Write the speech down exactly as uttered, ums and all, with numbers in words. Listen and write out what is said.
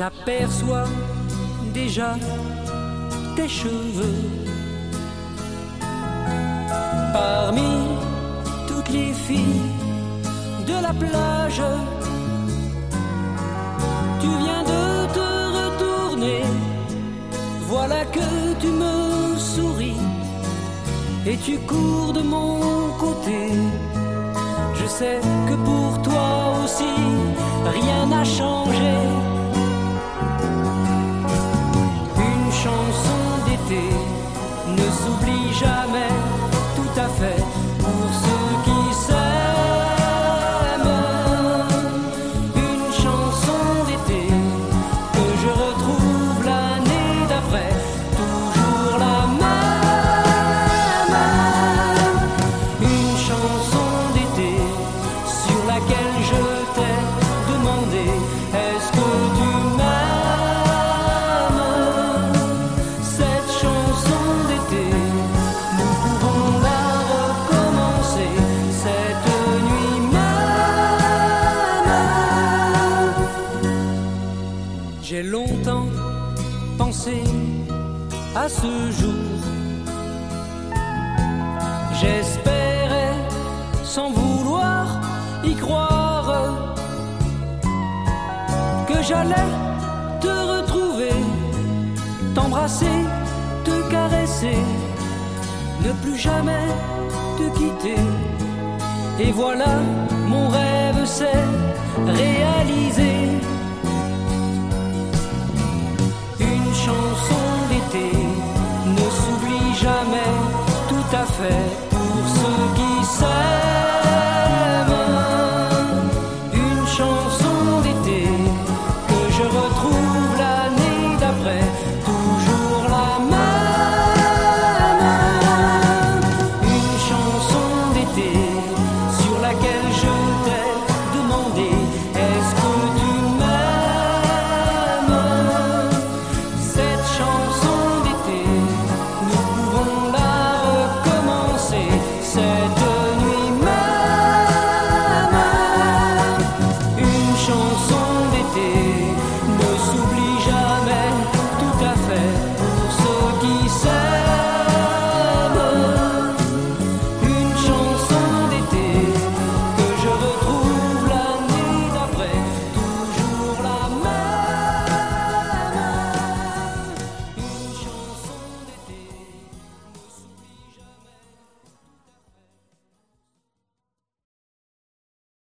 J'aperçois déjà tes cheveux parmi toutes les filles de la plage. Tu viens de te retourner, voilà que tu me souris et tu cours de mon côté. Je sais que pour toi aussi rien n'a changé. Une chanson d'été ne s'oublie jamais tout à fait pour ceux qui s'aiment. Une chanson d'été que je retrouve l'année d'après, toujours la même. Une chanson d'été sur laquelle je t'ai demandé: est-ce que tu m'aimes? Cette chanson d'été, nous pouvons la recommencer cette nuit même. J'ai longtemps pensé à ce jour. J'espérais sans vouloir y croire que j'allais te retrouver, t'embrasser, te caresser, ne plus jamais te quitter. Et voilà, mon rêve s'est réalisé.